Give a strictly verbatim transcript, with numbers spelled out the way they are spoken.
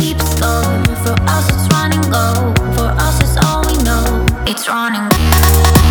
keep score. For us it's running low. For us it's all we know. It's running.